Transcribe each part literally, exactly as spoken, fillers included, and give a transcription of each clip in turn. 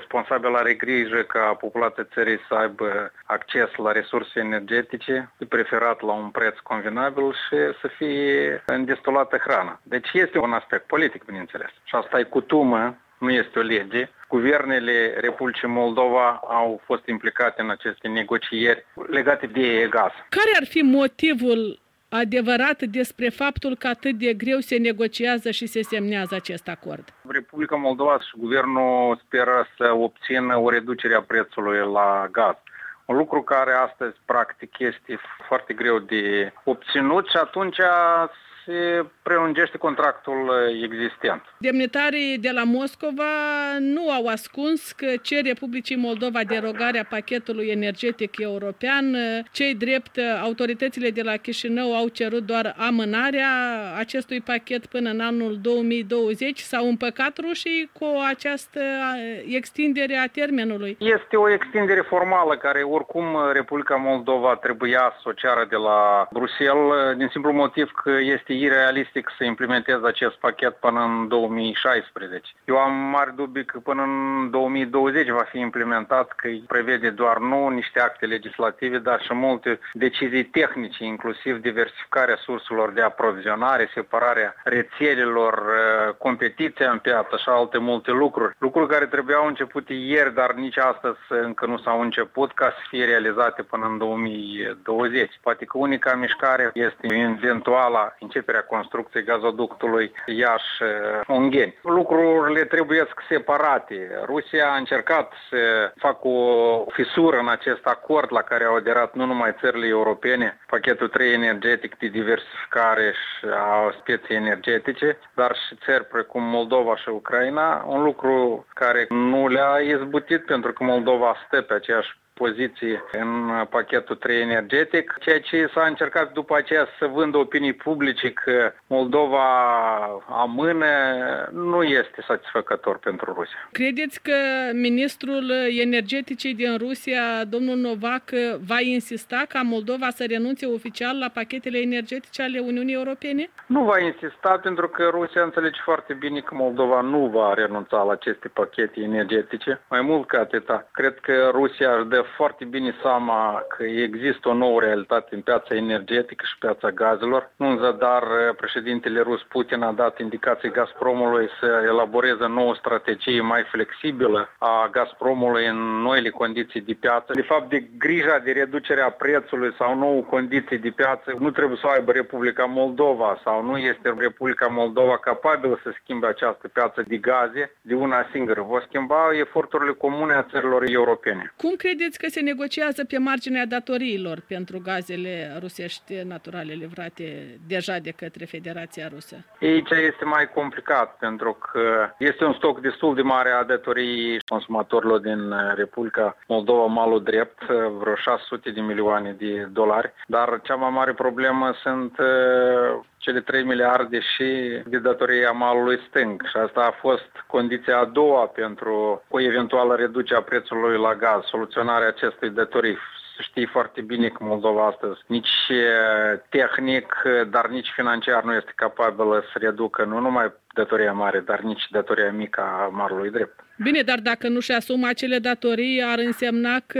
responsabil are grijă ca populația țării să aibă acces la resurse energetice, de preferat la un preț convenabil și să fie îndestulată hrana. Deci este un aspect politic, bineînțeles. Și asta e cutumă, nu este o lege. Guvernele Republicii Moldova au fost implicate în aceste negocieri legate de gaz. Care ar fi motivul adevărat despre faptul că atât de greu se negociază și se semnează acest acord? Republica Moldova și guvernul speră să obțină o reducere a prețului la gaz. Un lucru care astăzi, practic, este foarte greu de obținut și atunci se prelungește contractul existent. Demnitarii de la Moscova nu au ascuns că cer Republicii Moldova derogarea pachetului energetic european. Cei drept, autoritățile de la Chișinău au cerut doar amânarea acestui pachet până în anul două mii douăzeci. S-au împăcat rușii cu această extindere a termenului? Este o extindere formală care oricum Republica Moldova trebuia să o ceară de la Bruxelles, din simplu motiv că este irealistic să implementeze acest pachet până în două mii șaisprezece. Eu am mari dubii că până în două mii douăzeci va fi implementat, că prevede doar nu niște acte legislative, dar și multe decizii tehnice, inclusiv diversificarea surselor de aprovizionare, separarea rețelelor, competiția în piață și alte multe lucruri. Lucruri care trebuiau începute ieri, dar nici astăzi încă nu s-au început ca să fie realizate până în două mii douăzeci. Poate că unica mișcare este eventuala începerea construcției gazoductului Iași-Ungheni. Lucrurile trebuie separate. Rusia a încercat să facă o fisură în acest acord la care au aderat nu numai țările europene, pachetul trei energetic de diversificare și a pieței energetice, dar și țări precum Moldova și Ucraina, un lucru care nu le-a izbutit pentru că Moldova stă pe aceeași poziții în pachetul trei energetic, ceea ce s-a încercat după aceea să vândă opinii publice că Moldova amână, nu este satisfăcător pentru Rusia. Credeți că ministrul energeticii din Rusia, domnul Novak, va insista ca Moldova să renunțe oficial la pachetele energetice ale Uniunii Europene? Nu va insista pentru că Rusia înțelege foarte bine că Moldova nu va renunța la aceste pachete energetice. Mai mult ca atâta, cred că Rusia își dă foarte bine seama că există o nouă realitate în piața energetică și piața gazelor. Nu în zadar, președintele rus Putin a dat indicații Gazpromului să elaboreze o nouă strategie mai flexibilă a Gazpromului în noile condiții de piață. De fapt, de grija de reducerea prețului sau nouă condiții de piață nu trebuie să aibă Republica Moldova sau nu este Republica Moldova capabilă să schimbe această piață de gaze de una singură. Vor schimba eforturile comune a țărilor europene. Cum credeți că se negociază pe marginea datoriilor pentru gazele rusești naturale livrate deja de către Federația Rusă? Aici este mai complicat pentru că este un stoc destul de mare a datorii consumatorilor din Republica Moldova, malul drept, vreo șase sute de milioane de dolari, dar cea mai mare problemă sunt cele trei miliarde și de datorie a malului stâng. Și asta a fost condiția a doua pentru o eventuală reducere a prețului la gaz, soluționarea acestui datorii. Știi foarte bine că Moldova astăzi nici tehnic, dar nici financiar nu este capabilă să reducă nu numai datoria mare, dar nici datoria mică a marului drept. Bine, dar dacă nu-și asumă acele datorii, ar însemna că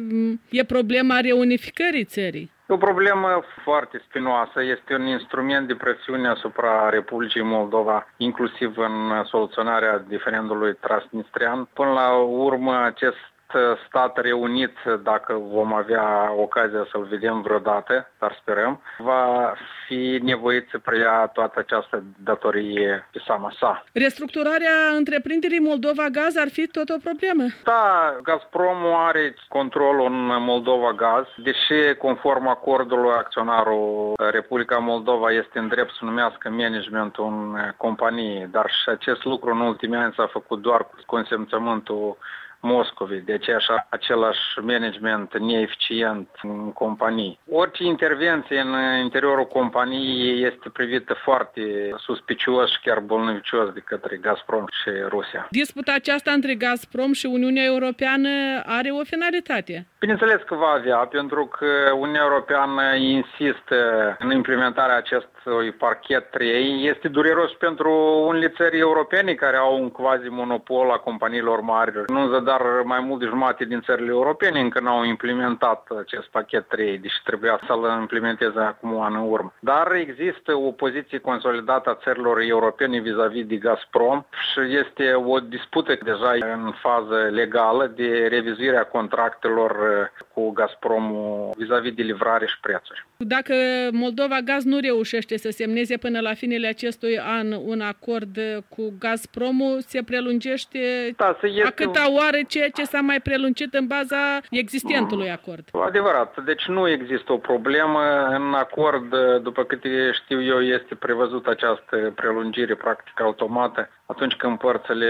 e problema reunificării țării. E o problemă foarte spinoasă, este un instrument de presiune asupra Republicii Moldova, inclusiv în soluționarea diferendului transnistrian. Până la urmă, acest stat reunit, dacă vom avea ocazia să-l vedem vreodată, dar sperăm, va fi nevoit să preia toată această datorie pe seama sa. Restructurarea întreprinderii Moldova Gaz ar fi tot o problemă? Da, Gazpromul are controlul în Moldova Gaz, deși conform acordului acționarul Republica Moldova este în drept să numească managementul în companie, dar și acest lucru în ultimii ani s-a făcut doar cu consimțământul Moscovei, de aceea așa același management neeficient în companii. Orice intervenție în interiorul companiei este privită foarte suspicios și chiar bolnăvicios de către Gazprom și Rusia. Disputa aceasta între Gazprom și Uniunea Europeană are o finalitate? Bineînțeles că va avea, pentru că Uniunea Europeană insistă în implementarea acest gazului parchet trei este dureros pentru unele țări europene care au un quasi-monopol a companiilor mari. Nu zadar mai mult de jumătate din țările europene încă n-au implementat acest pachet trei, deși trebuia să-l implementeze acum un an în urmă. Dar există o poziție consolidată a țărilor europene vis-a-vis de Gazprom și este o dispută deja în fază legală de revizuirea contractelor cu Gazpromul vis-a-vis de livrare și prețuri. Dacă Moldova Gaz nu reușește să semneze până la finele acestui an un acord cu Gazpromul, se prelungește da, se este... a câta oară ceea ce s-a mai prelungit în baza existentului acord? Adevărat. Deci nu există o problemă. În acord, după câte știu eu, este prevăzută această prelungire practic automată atunci când părțile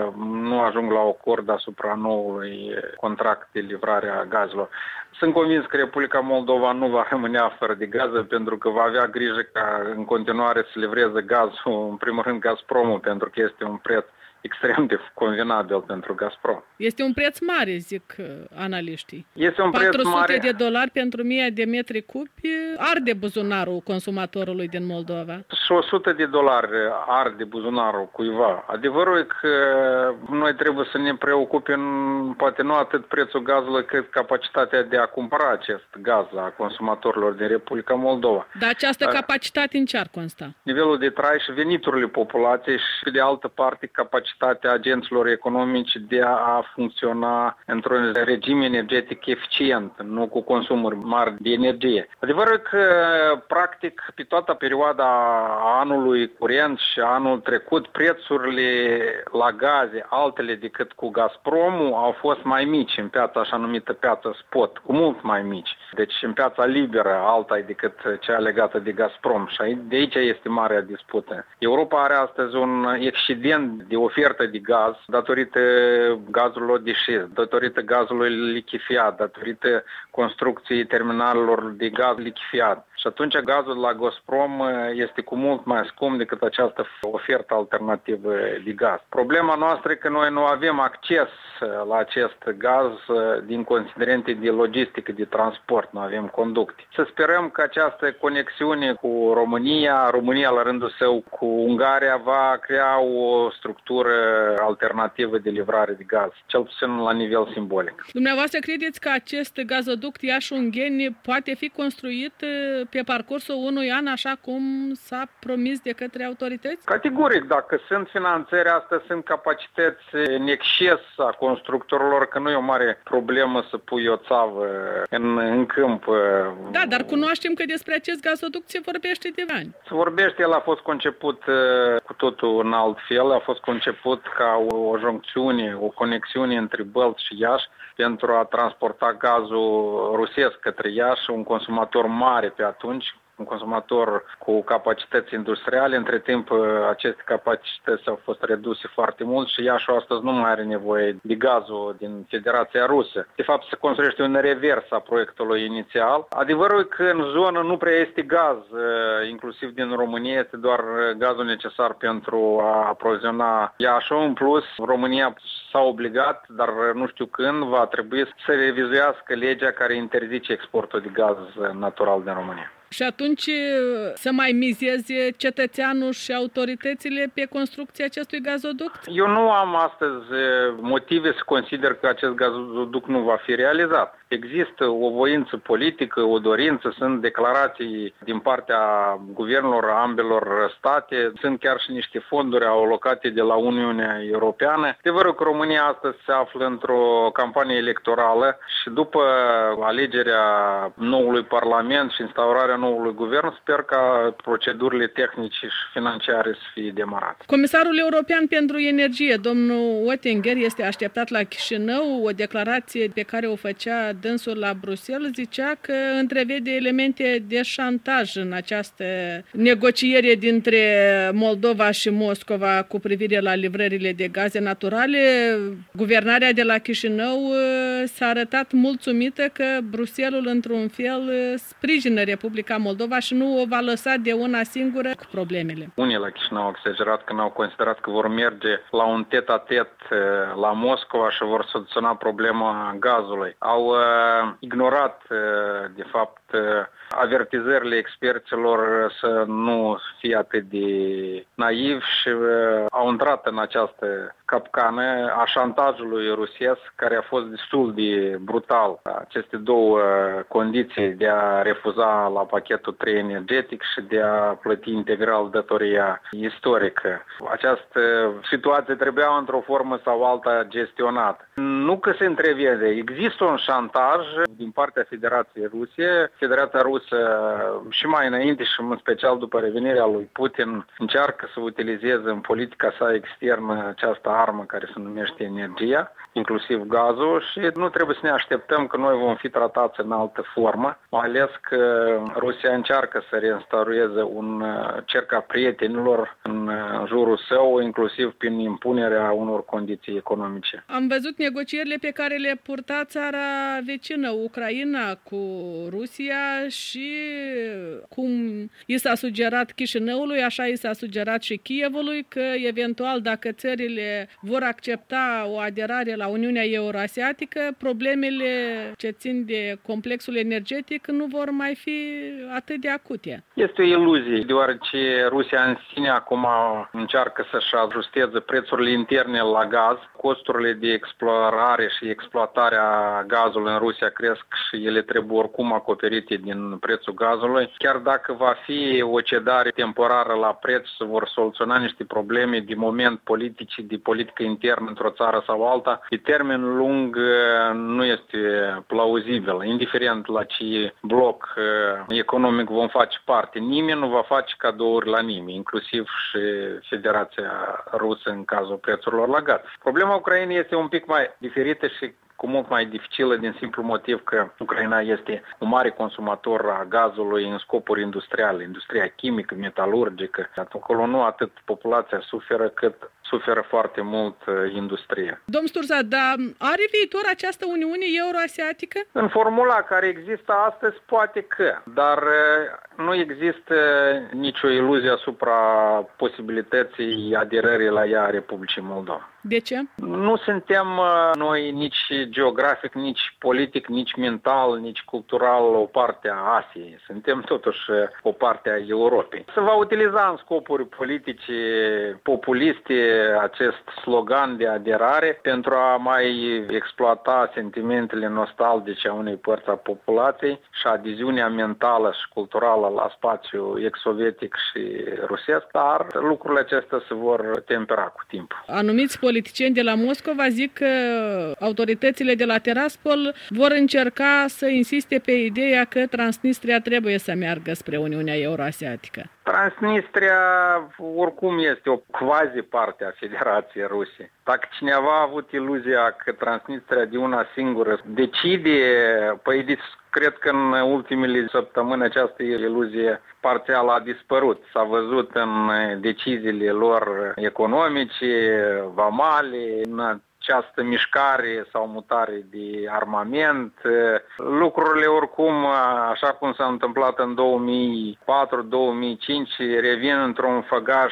nu ajung la acord asupra noului contract de livrare a gazelor. Sunt convins că Republica Moldova nu va rămâne fără de gază pentru că va avea grijă ca în continuare să livreze gazul, în primul rând Gazpromul, pentru că este un preț extrem de convenabil pentru Gazprom. Este un preț mare, zic analiștii. Este un preț mare. patru sute de dolari pentru o mie de metri cubi arde buzunarul consumatorului din Moldova. Și o sută de dolari arde buzunarul cuiva. Adevărul e că noi trebuie să ne preocupim poate nu atât prețul gazului, cât capacitatea de a cumpăra acest gaz a consumatorilor din Republica Moldova. Dar această capacitate în ce ar consta? Nivelul de trai și veniturile populației și de altă parte capacitatea agenților economici de a funcționa într-un regim energetic eficient, nu cu consumuri mari de energie. Adevărul că, practic, pe toată perioada anului curent și anul trecut, prețurile la gaze, altele decât cu Gazpromul, au fost mai mici în piața așa numită piață spot, cu mult mai mici. Deci în piața liberă, alta decât cea legată de Gazprom. Și de aici este marea dispută. Europa are astăzi un excedent de ofertă de gaz datorită gazurilor de șist, datorită gazului lichefiat, datorită construcției terminalelor de gaz lichefiat. Și atunci gazul la Gazprom este cu mult mai scump decât această ofertă alternativă de gaz. Problema noastră e că noi nu avem acces la acest gaz din considerente de logistică, de transport, nu avem conducte. Să sperăm că această conexiune cu România, România la rândul său cu Ungaria va crea o structură alternativă de livrare de gaz, cel puțin la nivel simbolic. Dumneavoastră credeți că acest gazoduct Iași-Ungheni poate fi construit pe parcursul unui an, așa cum s-a promis de către autorități? Categoric, dacă sunt finanțări, astea sunt capacități în exces a constructorilor, că nu e o mare problemă să pui o țavă în, în câmp. Da, dar cunoaștem că despre acest gazoduct se vorbește de ani. Se vorbește, el a fost conceput cu totul în alt fel, a fost conceput ca o, o joncțiune, o conexiune între Bălți și Iași pentru a transporta gazul rusesc către Iași, un consumator mare pe atunci, un consumator cu capacități industriale. Între timp, aceste capacități au fost reduse foarte mult și Iașul astăzi nu mai are nevoie de gazul din Federația Rusă. De fapt, se construiește un revers a proiectului inițial. Adevărul e că în zonă nu prea este gaz, inclusiv din România, este doar gazul necesar pentru a aproviziona Iașul. În plus, România s-a obligat, dar nu știu când, va trebui să revizuiască legea care interzice exportul de gaz natural din România. Și atunci să mai mizeze cetățeanul și autoritățile pe construcția acestui gazoduct? Eu nu am astăzi motive să consider că acest gazoduct nu va fi realizat. Există o voință politică, o dorință, sunt declarații din partea guvernelor ambelor state, sunt chiar și niște fonduri alocate de la Uniunea Europeană. Adevărul că România astăzi se află într-o campanie electorală și după alegerea noului Parlament și instaurarea noului guvern, sper ca procedurile tehnice și financiare să fie demarate. Comisarul European pentru Energie, domnul Oettinger, este așteptat la Chișinău. O declarație pe care o făcea dânsul la Bruxelles zicea că întrevede elemente de șantaj în această negociere dintre Moldova și Moscova cu privire la livrările de gaze naturale. Guvernarea de la Chișinău s-a arătat mulțumită că Bruxelles într-un fel sprijină Republica Republica Moldova și nu o va lăsa de una singură cu problemele. Unii la Chișinău au exagerat când au considerat că vor merge la un tet-a-tet la Moscova și vor soluționa problema gazului. Au uh, ignorat, uh, de fapt, uh, avertizările experților să nu fie atât de naivi și uh, au intrat în această capcană a șantajului rusesc, care a fost destul de brutal. Aceste două condiții de a refuza la pachetul trei energetic și de a plăti integral datoria istorică. Această situație trebuia într-o formă sau alta gestionată. Nu că se întrevede, există un șantaj din partea Federației Ruse. Federația Rusă și mai înainte și în special după revenirea lui Putin încearcă să utilizeze în politica sa externă această armă care se numește energia, inclusiv gazul, și nu trebuie să ne așteptăm că noi vom fi tratați în altă formă, mai ales că Rusia încearcă să reinstaureze un cerc a prietenilor în jurul său, inclusiv prin impunerea unor condiții economice. Am văzut negocierile pe care le purta țara vecină, Ucraina, cu Rusia și cum i s-a sugerat Chișinăului, așa i s-a sugerat și Kievului, că eventual dacă țările vor accepta o aderare la Uniunea Euroasiatică, problemele ce țin de complexul energetic nu vor mai fi atât de acute. Este o iluzie, deoarece Rusia în sine acum încearcă să-și ajusteze prețurile interne la gaz. Costurile de explorare și exploatarea gazului în Rusia cresc și ele trebuie oricum acoperite din prețul gazului. Chiar dacă va fi o cedare temporară la preț, se vor soluționa niște probleme de moment politici, de politică internă într-o țară sau alta, pe termen lung nu este plauzibil, indiferent la ce bloc economic vom face parte. Nimeni nu va face cadouri la nimeni, inclusiv și Federația Rusă în cazul prețurilor la gaz. Problema Ucrainei este un pic mai diferită și cu mult mai dificilă din simplu motiv că Ucraina este un mare consumator a gazului în scopuri industriale, industria chimică, metalurgică. Acolo nu atât populația suferă cât suferă foarte mult industria. Domnul Sturza, dar are viitor această Uniune Euroasiatică? În formula care există astăzi poate că, dar nu există nicio iluzie asupra posibilității aderării la ea a Republicii Moldova. De ce? Nu suntem noi nici geografic, nici politic, nici mental, nici cultural o parte a Asiei. Suntem totuși o parte a Europei. Se va utiliza în scopuri politice populiste acest slogan de aderare pentru a mai exploata sentimentele nostalgice a unei părți a populației și adeziunea mentală și culturală la spațiul ex-sovietic și rusesc, dar lucrurile acestea se vor tempera cu timpul. Anumiți politicieni de la Moscova zic că autoritățile de la Tiraspol vor încerca să insiste pe ideea că Transnistria trebuie să meargă spre Uniunea Euroasiatică. Transnistria oricum este o quasi parte a Federației Ruse. Dacă cineva a avut iluzia că Transnistria de una singură decide, păi cred că în ultimele săptămâni această iluzie parțial a dispărut. S-a văzut în deciziile lor economice, vamale, în această mișcare sau mutare de armament. Lucrurile oricum, așa cum s-a întâmplat în două mii patru două mii cinci, revin într-un făgaș,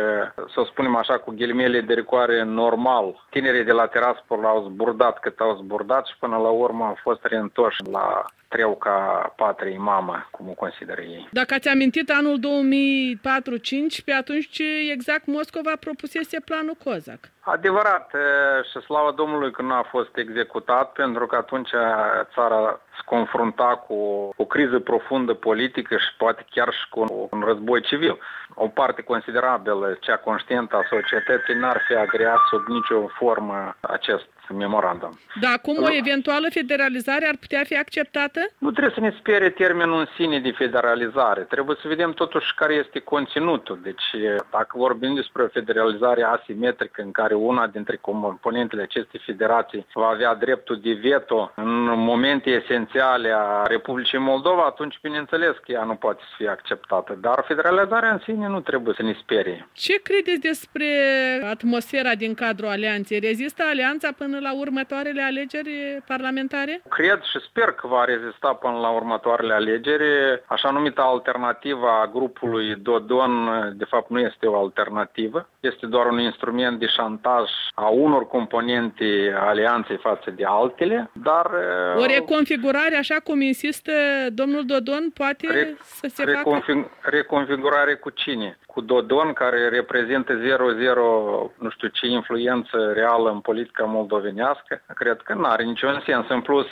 să spunem așa, cu ghilimele de rigoare, normal. Tinerii de la Tiraspol au zburdat cât au zburdat și până la urmă au fost reîntorși la treuca patriei mamă, cum o consideră ei. Dacă ați amintit anul două mii patru cinci, pe atunci exact Moscova propusese planul Cozac. Adevărat, și slavă Domnului că nu a fost executat, pentru că atunci țara se confrunta cu o criză profundă politică și poate chiar și cu un război civil. O parte considerabilă, cea conștientă a societății, n-ar fi agreat sub nicio formă acest memorandum. Dar acum o eventuală federalizare ar putea fi acceptată? Nu trebuie să ne spere termenul în sine de federalizare. Trebuie să vedem totuși care este conținutul. Deci, dacă vorbim despre o federalizare asimetrică în care una dintre componentele acestei federații va avea dreptul de veto în momente esențiale a Republicii Moldova, atunci, bineînțeles că ea nu poate să fie acceptată. Dar federalizarea în sine nu trebuie să ne sperie. Ce credeți despre atmosfera din cadrul alianței? Rezistă alianța până la următoarele alegeri parlamentare? Cred și sper că va rezista până la următoarele alegeri. Așa numită alternativa grupului Dodon, de fapt nu este o alternativă, este doar un instrument de șantaj a unor componente alianței față de altele, dar... O reconfigurare, așa cum insistă domnul Dodon, poate re, să se reconfig, facă? Reconfigurare cu cine? Cu Dodon, care reprezintă zero zero, nu știu ce influență reală în politica moldovenească? Cred că nu are niciun sens. În plus,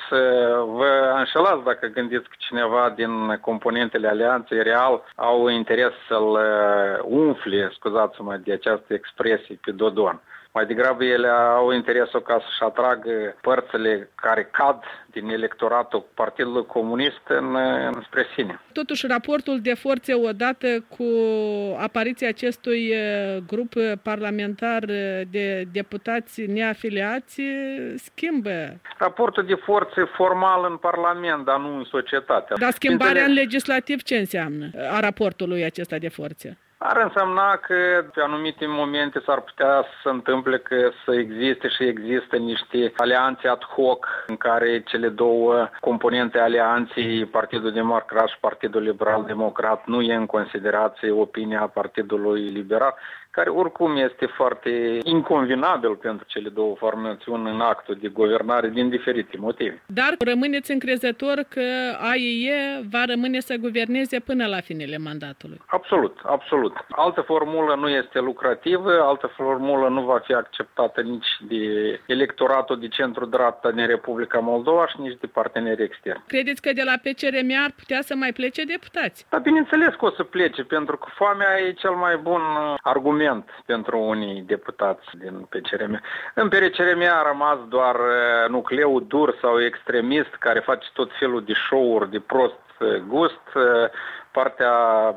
vă înșelați dacă gândiți că cineva din componentele alianței real au interes să-l umfle, scuzați-mă de această expresie, pe Dodon. Mai degrabă ele au interesul ca să-și atragă părțile care cad din electoratul Partidului Comunist în, în spre sine. Totuși, raportul de forțe odată cu apariția acestui grup parlamentar de deputați neafiliați schimbă. Raportul de forțe formal în Parlament, dar nu în societate. Dar schimbarea în legislativ ce înseamnă a raportului acesta de forțe? Ar însemna că pe anumite momente s-ar putea să se întâmple că să existe și există niște alianțe ad hoc în care cele două componente alianței, Partidul Democrat și Partidul Liberal Democrat, nu e în considerație opinia Partidului Liberal, care oricum este foarte inconvenabil pentru cele două formațiuni în actul de guvernare din diferite motive. Dar rămâneți încrezător că A I E va rămâne să guverneze până la finele mandatului? Absolut, absolut. Altă formulă nu este lucrativă, altă formulă nu va fi acceptată nici de electoratul de centru-dreapta din Republica Moldova și nici de parteneri externi. Credeți că de la P C R M ar putea să mai plece deputați? Da, bineînțeles că o să plece, pentru că foamea e cel mai bun argument pentru unii deputați din P C R M. În P C R M a rămas doar nucleul dur sau extremist care face tot felul de show-uri de prost gust, partea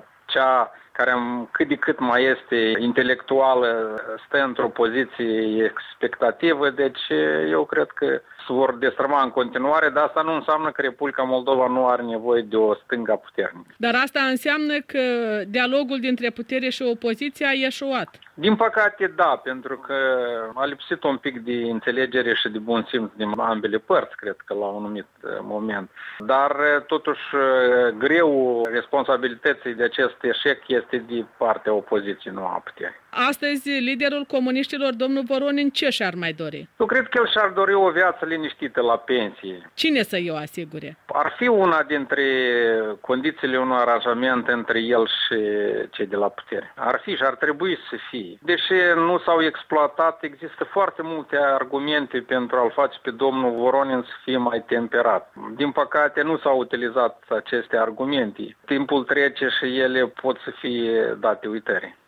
cea care cât de cât mai este intelectuală stă într-o poziție expectativă, deci eu cred că se vor destrăma în continuare, dar asta nu înseamnă că Republica Moldova nu are nevoie de o stânga puternică. Dar asta înseamnă că dialogul dintre putere și opoziție a eșuat. Din păcate, da, pentru că a lipsit un pic de înțelegere și de bun simț din ambele părți, cred că la un anumit moment. Dar, totuși, greul responsabilității de acest eșec este de partea opoziției, nu a puterii. Astăzi, liderul comuniștilor, domnul Voronin, ce și-ar mai dori? Eu cred că el și-ar dori o viață liniștită la pensie. Cine să-i o asigure? Ar fi una dintre condițiile unui aranjament între el și cei de la putere. Ar fi și ar trebui să fie. Deși nu s-au exploatat, există foarte multe argumente pentru a-l face pe domnul Voronin să fie mai temperat. Din păcate, nu s-au utilizat aceste argumente. Timpul trece și ele pot să fie date uitării.